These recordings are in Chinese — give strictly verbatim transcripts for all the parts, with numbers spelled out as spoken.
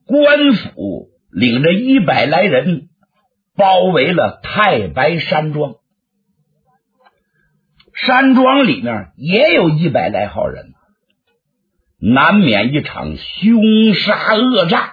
官府领着一百来人包围了太白山庄，山庄里面也有一百来号人，难免一场凶杀恶战。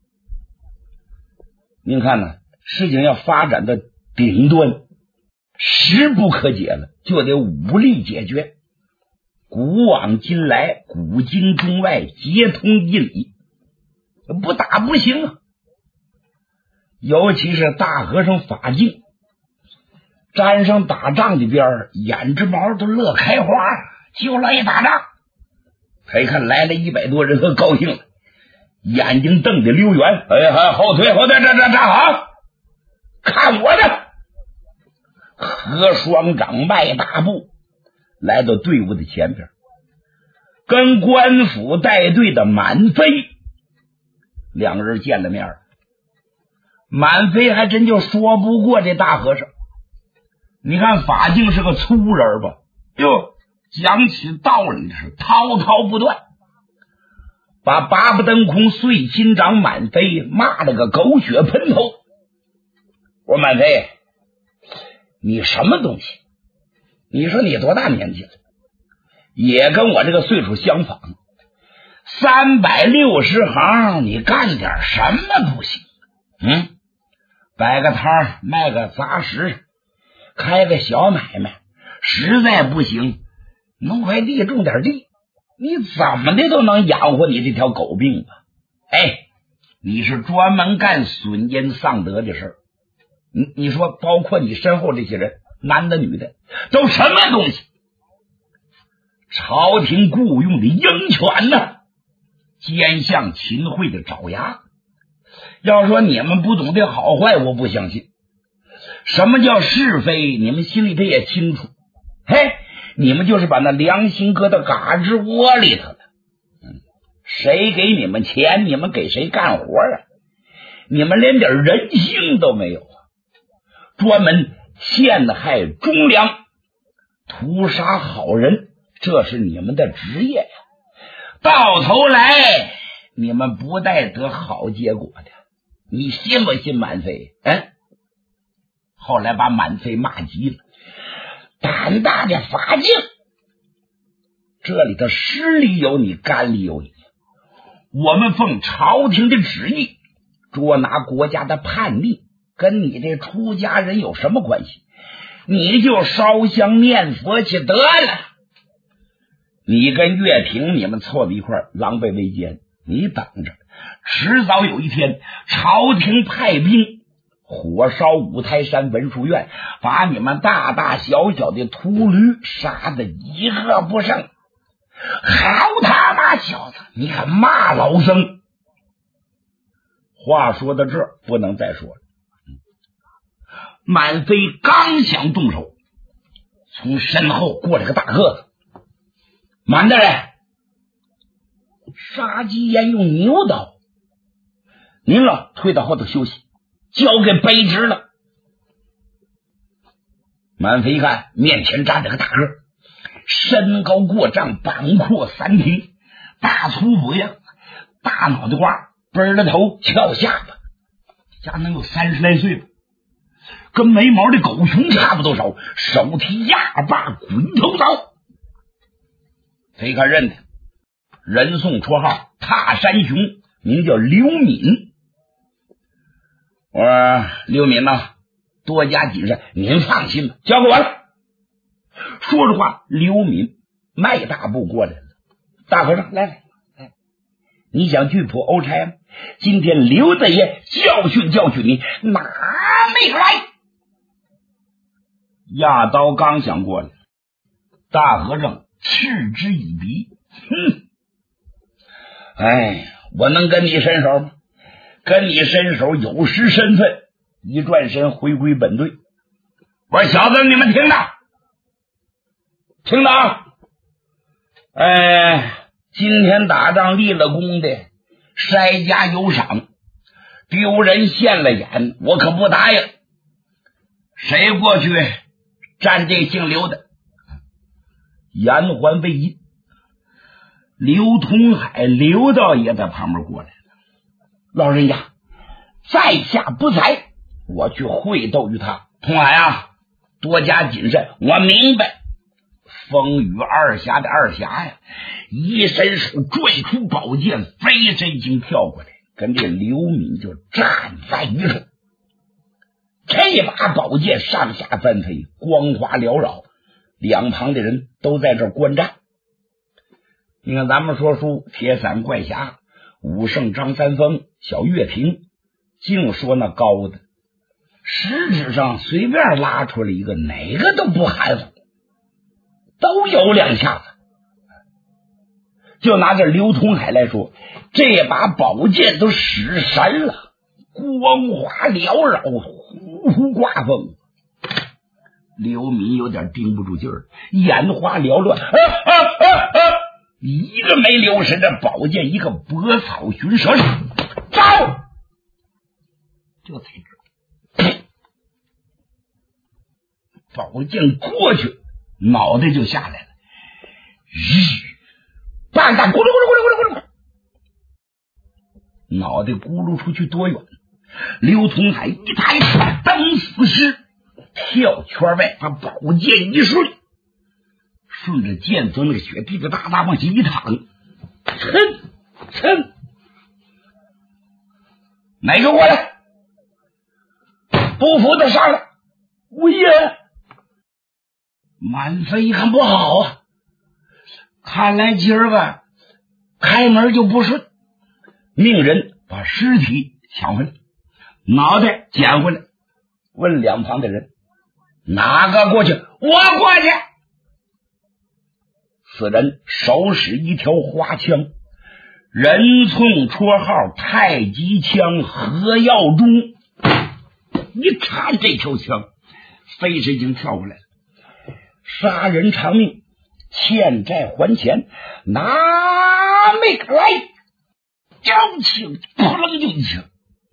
您看呢，事情要发展到顶端，势不可解了，就得武力解决。古往今来，古今中外皆通一理，不打不行啊。尤其是大和尚法镜沾上打仗的边儿，眼直毛都乐开花，就乐意打仗。他一看来了一百多人，可高兴了，眼睛瞪得溜圆。哎呀，后退后退，站站站好，看我的！何双掌迈大步来到队伍的前边，跟官府带队的满飞两人见了面。满飞还真就说不过这大和尚。你看法镜是个粗人吧，哟，讲起道理是滔滔不断，把八不登空碎心掌满飞骂了个狗血喷头。我说满飞，你什么东西？你说你多大年纪了？也跟我这个岁数相仿，三百六十行，你干点什么不行？嗯，摆个摊卖个杂食，开个小买卖，实在不行弄块地种点地，你怎么的都能养活你这条狗病吧？哎，你是专门干损阴丧德的事儿。你你说包括你身后这些人，男的女的，都什么东西？朝廷雇佣的鹰犬呢，奸相秦桧的爪牙。要说你们不懂这好坏，我不相信。什么叫是非，你们心里头也清楚。嘿，你们就是把那良心搁到嘎吱窝里头了。嗯，谁给你们钱，你们给谁干活啊？你们连点人性都没有啊！专门陷害忠良，屠杀好人，这是你们的职业呀。到头来你们不带得好结果的，你信不信满飞？嗯，后来把满飞骂急了，胆大的法镜，这里头湿里有你，干里有你。我们奉朝廷的旨意捉拿国家的叛逆，跟你这出家人有什么关系？你就烧香念佛去得了。你跟岳平你们凑到一块狼狈为奸，你等着，迟早有一天朝廷派兵火烧五台山文殊院，把你们大大小小的秃驴杀得一个不剩。好他妈小子，你敢骂老僧！话说到这儿不能再说了。满飞刚想动手，从身后过来个大个子。满大人，杀鸡焉用牛刀，您了退到后头休息，交给卑职了。满飞一看面前站着个大个，身高过丈，膀阔三庭，大粗脖样，大脑袋瓜，奔着头，翘下巴，家能有三十来岁吧，跟没毛的狗熊差不多少，手提压把鬼头刀。这一看认得，人送绰号踏山熊，名叫刘敏。我说刘敏呐，多加谨慎，您放心吧，交给我了。说着话，刘敏迈大步过来了。大和尚，来来来，你想拒捕欧差吗？今天刘大爷教训教训你，拿命来！压刀刚想过来，大和尚嗤之以鼻，哼，哎，我能跟你伸手吗？跟你伸手有失身份。一转身回归本队。我说小子，你们听着，听着啊！哎，今天打仗立了功的，筛家有赏，丢人现了眼，我可不答应。谁过去占这姓刘的，言还未尽，刘通海刘道爷在旁边过来了。 老人家，在下不才，我去会斗于他。童海啊，多加谨慎。我明白。风雨二侠的二侠呀，一伸手拽出宝剑，飞身经跳过来，跟这刘敏就站在一处。这把宝剑上下翻飞，光华缭绕，两旁的人都在这观战。你看咱们说书铁伞怪侠武圣张三丰小岳平，净说那高的，实质上随便拉出来一个，哪个都不含糊，都有两下子。就拿这刘通海来说，这把宝剑都使神了，光华缭绕，呼呼刮风。刘敏有点盯不住劲儿，眼花缭乱，啊啊啊啊，一个没留神，这宝剑一个拨草寻蛇上，招！这才知道，宝剑过去，脑袋就下来了，日，半弹咕噜咕噜咕噜咕噜咕噜，脑袋咕噜出去多远？刘通海一抬蹬死尸，跳圈外，把宝剑一顺，顺着剑锋那个血滴滴答答往下一躺，噌噌，哪个过来？不服的上来！吴爷，满飞一看不好啊，看来今儿个开门就不顺，命人把尸体抢回来，脑袋捡回来，问两旁的人哪个过去？我过去。此人手使一条花枪，人寸绰号太极枪何耀中。一看这条枪，飞身已经跳过来了，杀人偿命，欠债还钱，拿命来！交枪扑棱就一枪。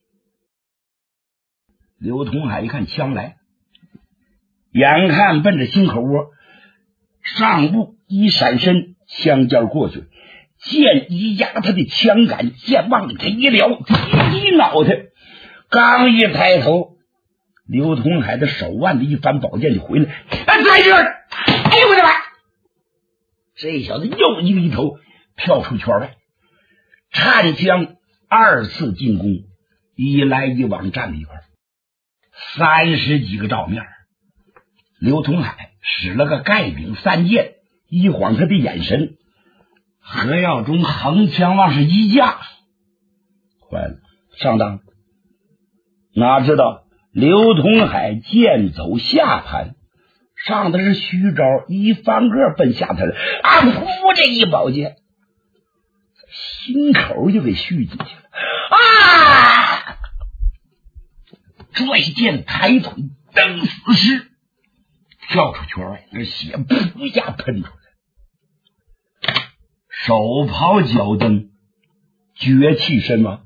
刘通海一看枪来，眼看奔着心口窝，上步一闪身，枪尖过去，剑一压他的枪杆，剑往他一撩，低低脑袋，刚一抬头，刘通海的手腕子一翻，宝剑就回来，哎，在这儿！哎呦我的妈！这小子又一个一头跳出圈外，颤枪二次进攻，一来一往站在一块，三十几个照面。刘通海使了个盖柄三剑，一晃他的眼神，何耀中横枪往上一架，坏了，上当！哪知道刘通海剑走下盘，上的是虚招，一翻个奔下头了，啊！呼，这一宝剑，心口就给续进去了啊！拽剑抬腿蹬死尸，跳出圈外，那血噗一下喷出来，手袍脚蹬，绝气身亡。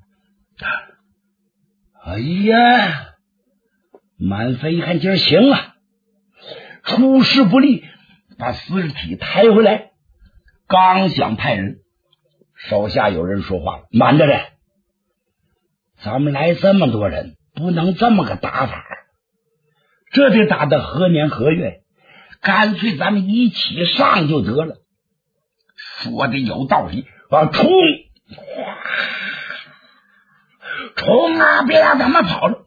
哎呀！满飞一看今儿行啊，出师不利，把尸体抬回来，刚想派人，手下有人说话了：慢着人，咱们来这么多人，不能这么个打法，这得打到何年何月，干脆咱们一起上就得了。说的有道理啊，冲冲啊，别让他们跑了。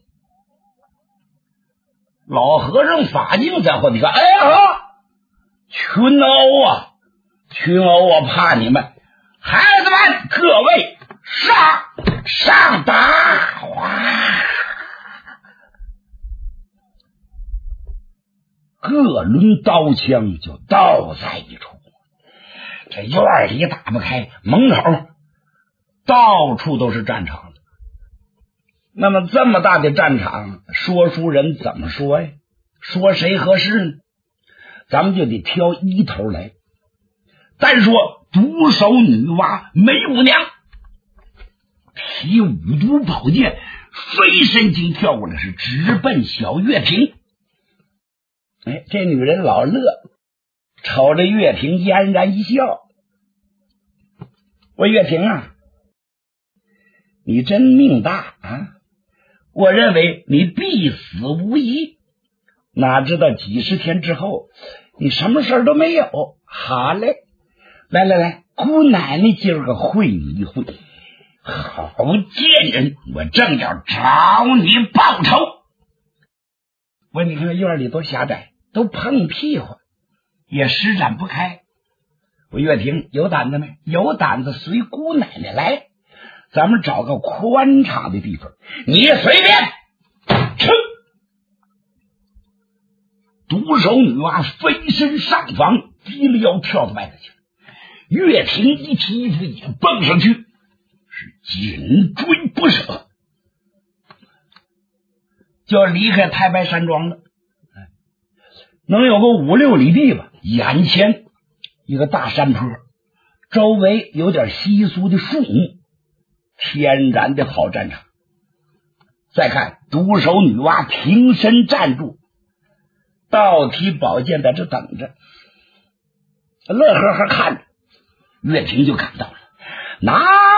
老和尚法镜在后面看，哎呀，群殴啊，群殴我怕你们，孩子们，各位上上打！哇，各轮刀枪就倒在一处，这院里打不开，门口到处都是战场。那么这么大的战场，说书人怎么说呀？说谁合适呢？咱们就得挑一头来。单说独守女娲梅五娘，提五毒宝剑，飞身经跳过来，是直奔小岳平。哎，这女人老乐，瞅着岳平嫣然一笑。我岳平啊， 你真命大啊！我认为你必死无疑。哪知道几十天之后，你什么事都没有。好嘞，来来来，姑奶奶今儿个会你一会。好贱人，我正要找你报仇。我你看院里多狭窄，都碰屁股，也施展不开。我岳霆有胆子没？有胆子随姑奶奶来，咱们找个宽敞的地方，你也随便。噌！独手女娲飞身上房，低了腰跳到外头去。岳霆一提衣服也蹦上去，是紧追不舍，就要离开太白山庄了。能有个五六里地吧。眼前一个大山坡，周围有点稀疏的树木，天然的好战场。再看独手女娲挺身站住，倒提宝剑在这等着，乐呵呵看着。岳霆就赶到了，拿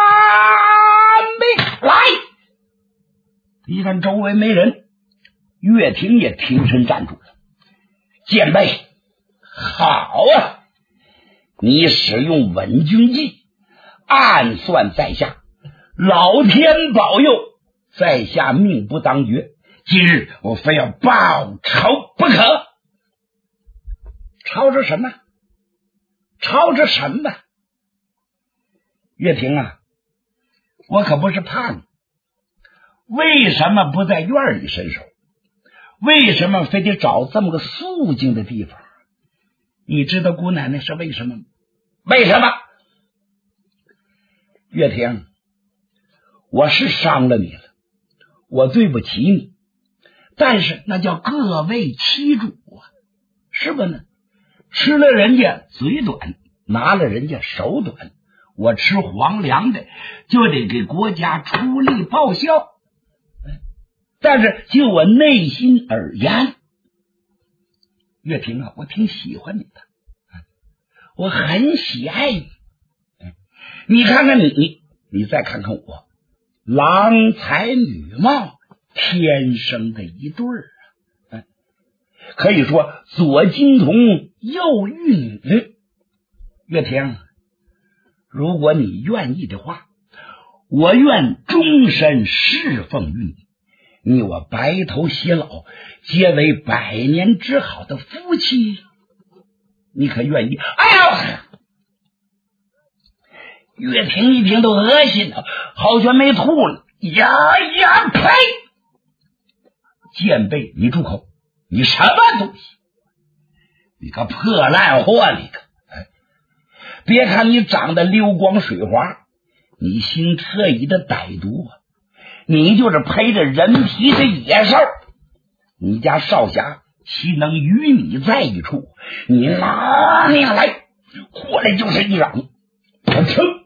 命来！一看周围没人，岳霆也挺身站住了。剑背，好啊！你使用稳军计，暗算在下，老天保佑，在下命不当绝。今日我非要报仇不可。吵着什么？吵着什么？岳霆啊，我可不是怕你，为什么不在院里伸手？为什么非得找这么个肃静的地方？你知道姑奶奶是为什么吗？为什么？岳霆，我是伤了你了，我对不起你，但是那叫各为其主啊，是吧呢？吃了人家嘴短，拿了人家手短，我吃皇粮的就得给国家出力报效。但是就我内心而言，岳霆啊，我挺喜欢你的，我很喜爱你。你看看你，你你再看看我，郎才女貌，天生的一对儿啊！可以说左金童，右玉女。岳霆，如果你愿意的话，我愿终身侍奉于你。你我白头偕老，结为百年之好的夫妻，你可愿意？哎呀！岳霆一听都恶心了，好悬没吐了。呀呀呸！贱婢，你住口！你什么东西？你个破烂货！你个，哎，别看你长得流光水滑，你心特异的歹毒啊！你就是陪着人皮的野兽，你家少侠岂能与你在一处？你拿命来！过来就是一嚷，我噌！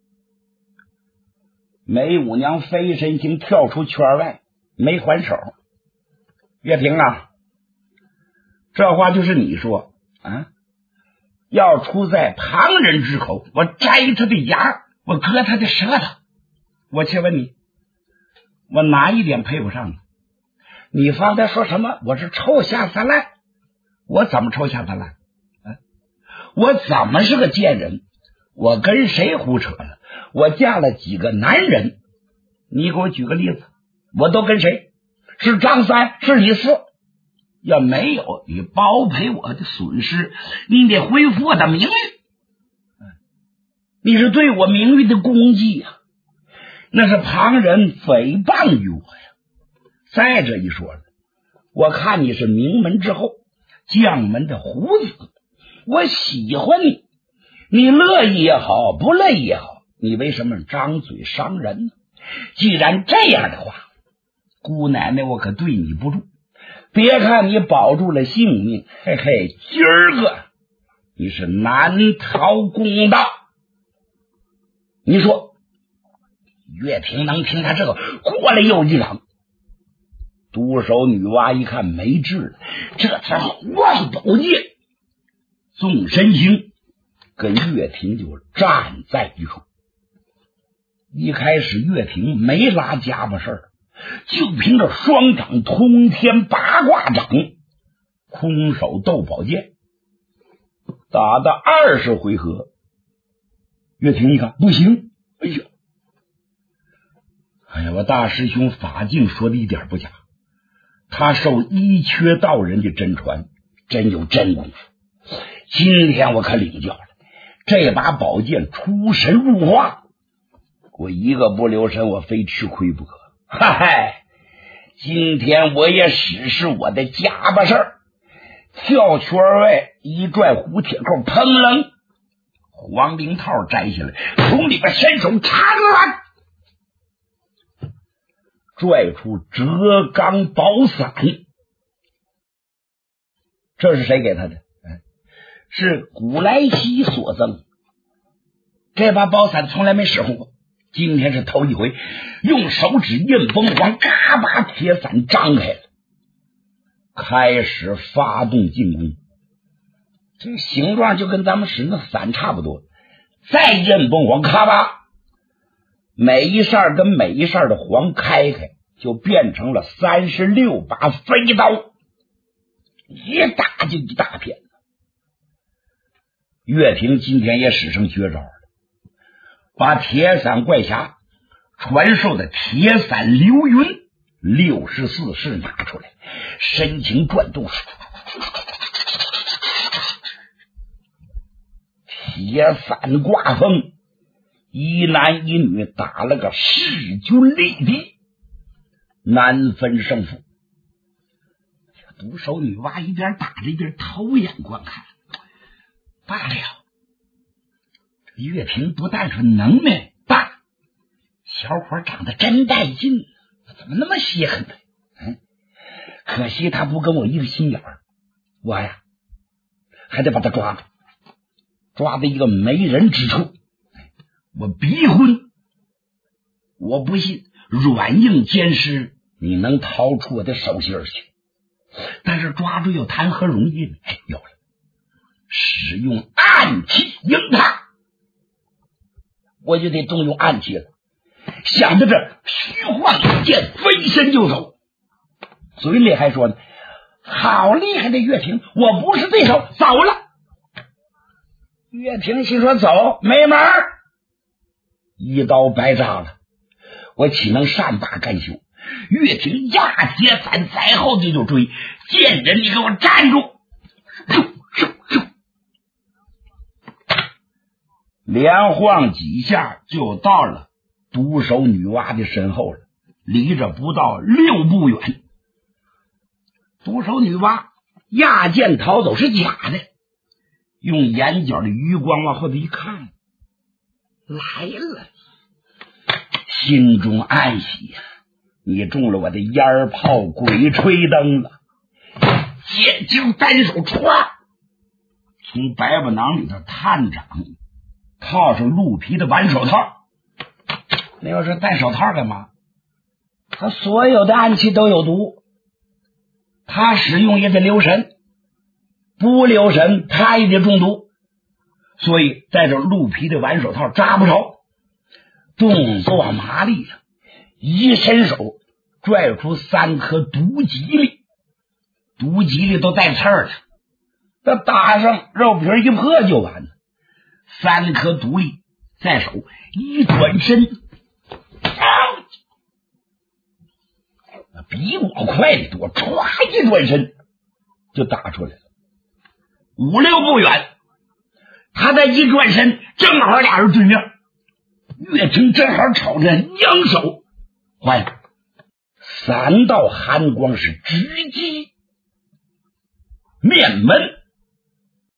梅五娘飞身形跳出圈外，没还手。岳霆啊，这话就是你说啊？要出在旁人之口，我摘他的牙，我割他的舌头。我且问你，我哪一点配不上你？你方才说什么？我是臭下三滥？我怎么臭下三滥？啊，我怎么是个贱人？我跟谁胡扯了？我嫁了几个男人？你给我举个例子，我都跟谁？是张三，是李四？要没有你包赔我的损失，你得恢复我的名誉。你是对我名誉的攻击呀、啊，那是旁人诽谤于我呀。再者一说了，我看你是名门之后，将门的虎子，我喜欢你，你乐意也好，不乐意也好，你为什么张嘴伤人呢？既然这样的话，姑奶奶我可对你不住。别看你保住了性命，嘿嘿，今儿个你是难逃公道。你说岳霆能听他这个，过来又一嚷。独手女娲一看没治了，这才望宝剑，纵身形跟岳霆就站在一处。 一开始岳挺没拉家巴事儿，就凭着双掌通天八卦掌，空手斗宝剑，打到二十回合，岳挺一看不行，哎呀，哎呀，我大师兄法镜说的一点不假，他受一缺道人的真传，真有真功夫。今天我可领教了，这把宝剑出神入化，我一个不留神，我非吃亏不可。嗨嗨，今天我也使使我的家巴事儿，跳圈外一拽胡铁扣，砰楞，黄绫套摘下来，从里边伸手插了，拽出折钢宝伞。这是谁给他的？是古来稀所赠。这把宝伞从来没使用过，今天是头一回，用手指印崩黄，嘎把铁伞张开了，开始发动进攻。这个形状就跟咱们使那伞差不多，再印崩黄，咔吧，每一扇跟每一扇的黄开开，就变成了三十六把飞刀，一打就一大片。岳挺今天也使上绝招了，把铁伞怪侠传授的铁伞流云六十四式拿出来，深情转动，铁伞挂风，一男一女打了个势均力敌，难分胜负。独手女娲一边打着一边偷眼观看，罢了，岳挺不但是能耐大，小伙长得真带劲，怎么那么稀罕呢？嗯，可惜他不跟我一个心眼儿，我呀还得把他抓住，抓到一个没人之处，我逼婚。我不信软硬兼施，你能逃出我的手心去，但是抓住又谈何容易呢？哎，有了，使用暗器迎他，我就得动用暗器了。想到这，虚晃一剑，飞身就走，嘴里还说呢：“好厉害的岳挺，我不是对手，走了。”岳挺心说：“走，没门儿，一刀白扎了，我岂能善罢甘休？”岳挺压铁伞在后头就追，见人你给我站住！连晃几下就到了独手女娲的身后了，离着不到六步远。独手女娲压剑逃走是假的，用眼角的余光往后头一看，来了，心中暗喜呀，你中了我的烟炮鬼吹灯了。剑精单手歘，从白布囊里头探掌，套上鹿皮的挽手套。那要是戴手套干嘛？他所有的暗器都有毒，他使用也得留神，不留神他也得中毒，所以戴着鹿皮的挽手套扎不着。动作麻利了，一伸手拽出三颗毒吉利，毒吉利都带刺儿了，他打上肉皮一破就完了。三颗毒粒在手，一转身，比我快的多，唰一转身就打出来了，五六步远。他再一转身，正好俩人对面，岳挺正好朝着扬手，坏了，三道寒光是直击面门。